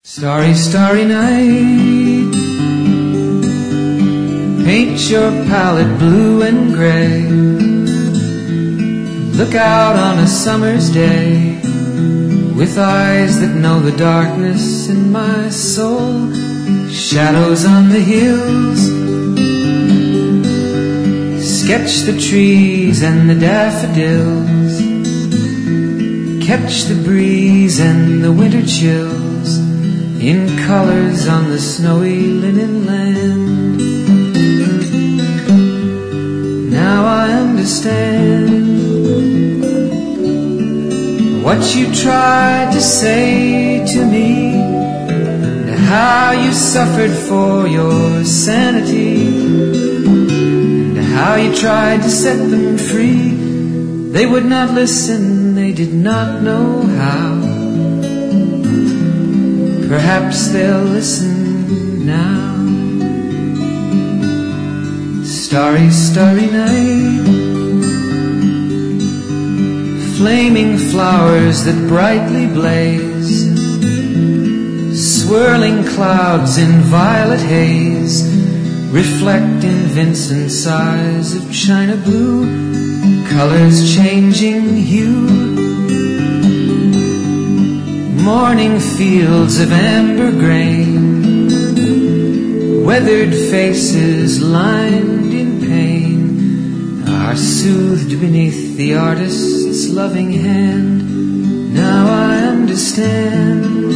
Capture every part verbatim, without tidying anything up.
Starry, starry night, paint your palette blue and gray. Look out on a summer's day with eyes that know the darkness in my soul. Shadows on the hills, sketch the trees and the daffodils, catch the breeze and the winter chills in colors on the snowy linen land. Now I understand what you tried to say to me, and how you suffered for your sanity, and how you tried to set them free. They would not listen, they did not know how. Perhaps they'll listen now. Starry, starry night, flaming flowers that brightly blaze, swirling clouds in violet haze, reflect in Vincent's eyes of china blue, colors changing hue. Morning fields of amber grain, weathered faces lined in pain, are soothed beneath the artist's loving hand. Now I understand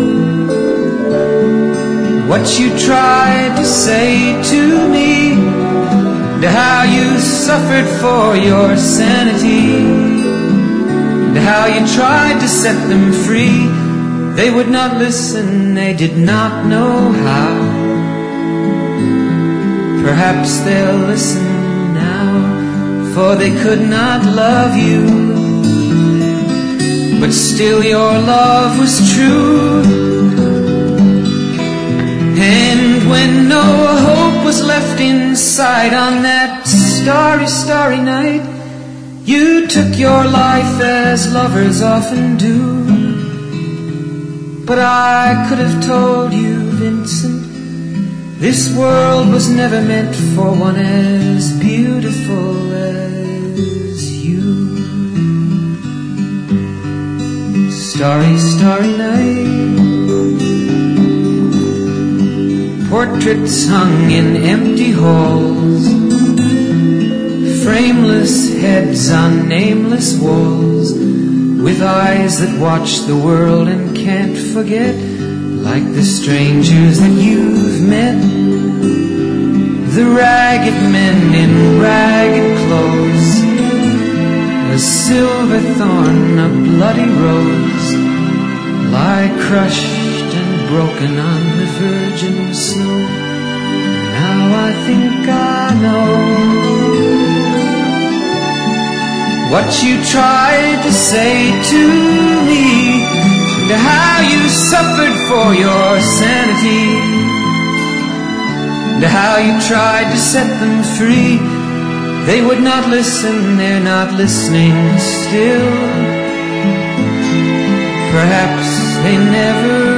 what you tried to say to me, and how you suffered for your sanity, and how you tried to set them free. They would not listen, they did not know how. Perhaps they'll listen now, for they could not love you, but still your love was true. And when no hope was left inside on that starry, starry night, you took your life as lovers often do. But I could have told you, Vincent, this world was never meant for one as beautiful as you. Starry, starry night, portraits hung in empty halls, frameless heads on nameless walls, with eyes that watch the world and can't forget, like the strangers that you've met, the ragged men in ragged clothes, a silver thorn, a bloody rose, lie crushed and broken on the virgin snow. Now I think I know what you tried to say to me, and how you suffered for your sanity, and how you tried to set them free. They would not listen, they're not listening still. Perhaps they never